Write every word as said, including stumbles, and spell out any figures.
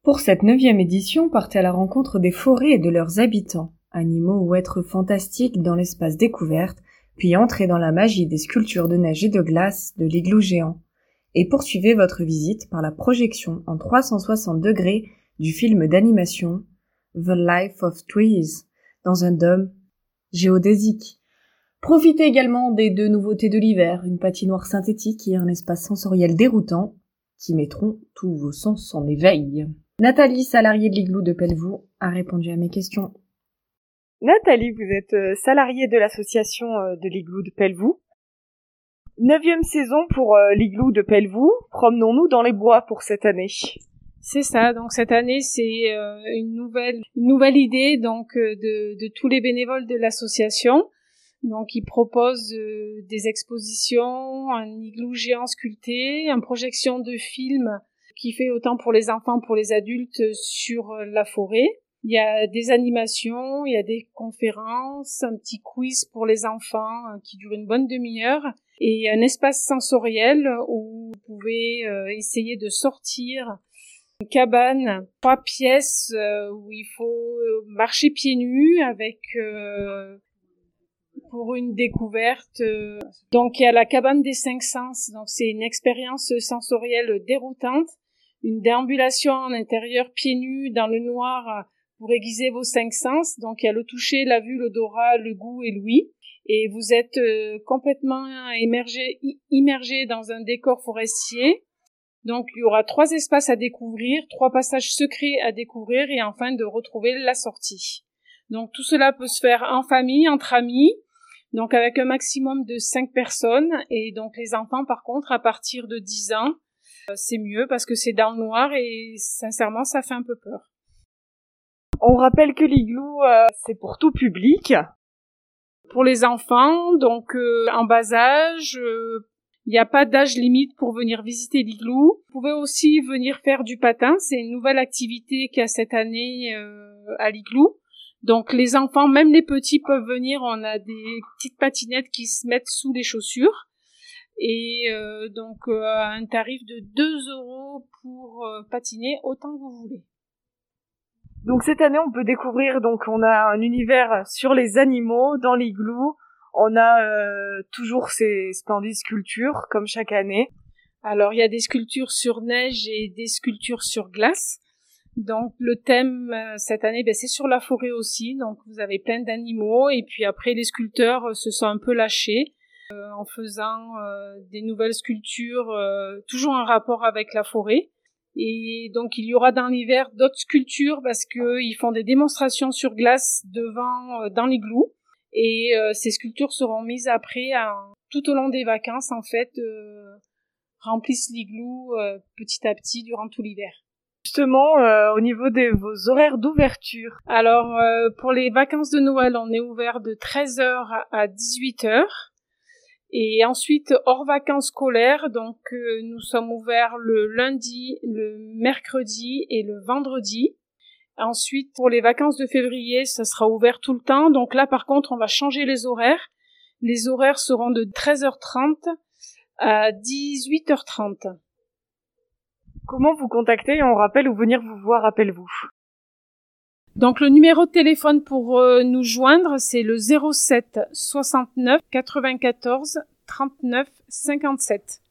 Pour cette neuvième édition, partez à la rencontre des forêts et de leurs habitants, animaux ou êtres fantastiques dans l'espace découverte, puis entrez dans la magie des sculptures de neige et de glace de l'igloo géant. Et poursuivez votre visite par la projection en trois cent soixante degrés du film d'animation The Life of Trees, dans un dôme géodésique. Profitez également des deux nouveautés de l'hiver, une patinoire synthétique et un espace sensoriel déroutant, qui mettront tous vos sens en éveil. Nathalie, salariée de l'igloo de Pelvoux, a répondu à mes questions. Nathalie, vous êtes salariée de l'association de l'igloo de Pelvoux. Neuvième saison pour l'igloo de Pelvoux. Promenons-nous dans les bois pour cette année. C'est ça. Donc cette année, c'est une nouvelle, une nouvelle idée donc de, de tous les bénévoles de l'association. Donc ils proposent des expositions, un igloo géant sculpté, une projection de films qui fait autant pour les enfants, pour les adultes sur la forêt. Il y a des animations, il y a des conférences, un petit quiz pour les enfants qui dure une bonne demi-heure et un espace sensoriel où vous pouvez essayer de sortir une cabane, trois pièces où il faut marcher pieds nus avec euh, pour une découverte. Donc il y a la cabane des cinq sens, donc c'est une expérience sensorielle déroutante. Une déambulation en intérieur pieds nus dans le noir pour aiguiser vos cinq sens. Donc il y a le toucher, la vue, l'odorat, le goût et l'ouïe. Et vous êtes euh, complètement immergé, immergé dans un décor forestier. Donc il y aura trois espaces à découvrir, trois passages secrets à découvrir et enfin de retrouver la sortie. Donc tout cela peut se faire en famille, entre amis, donc avec un maximum de cinq personnes. Et donc les enfants par contre à partir de dix ans, c'est mieux parce que c'est dans le noir et sincèrement ça fait un peu peur. On rappelle que l'igloo euh, c'est pour tout public. Pour les enfants, donc euh, en bas âge, il euh, n'y a pas d'âge limite pour venir visiter l'igloo. Vous pouvez aussi venir faire du patin, c'est une nouvelle activité qu'il y a cette année euh, à l'igloo. Donc les enfants, même les petits peuvent venir, on a des petites patinettes qui se mettent sous les chaussures. Et euh, donc euh, à un tarif de deux euros pour euh, patiner autant que vous voulez. Donc cette année on peut découvrir, donc on a un univers sur les animaux dans l'igloo, on a euh, toujours ces splendides sculptures comme chaque année. Alors il y a des sculptures sur neige et des sculptures sur glace. Donc le thème euh, cette année ben, c'est sur la forêt aussi, donc vous avez plein d'animaux et puis après les sculpteurs euh, se sont un peu lâchés. Euh, en faisant euh, des nouvelles sculptures, euh, toujours en rapport avec la forêt. Et donc il y aura dans l'hiver d'autres sculptures parce que ils font des démonstrations sur glace devant euh, dans l'igloo. Et euh, ces sculptures seront mises après à, tout au long des vacances en fait, euh, remplissent l'igloo euh, petit à petit durant tout l'hiver. Justement, euh, au niveau de vos horaires d'ouverture. Alors euh, pour les vacances de Noël, on est ouvert de treize heures à dix-huit heures. Et ensuite, hors vacances scolaires, donc euh, nous sommes ouverts le lundi, le mercredi et le vendredi. Ensuite, pour les vacances de février, ça sera ouvert tout le temps. Donc là, par contre, on va changer les horaires. Les horaires seront de treize heures trente à dix-huit heures trente. Comment vous contacter, on rappelle, ou venir vous voir, appelez-vous? Donc le numéro de téléphone pour euh, nous joindre, c'est le zéro sept soixante-neuf quatre-vingt-quatorze trente-neuf cinquante-sept.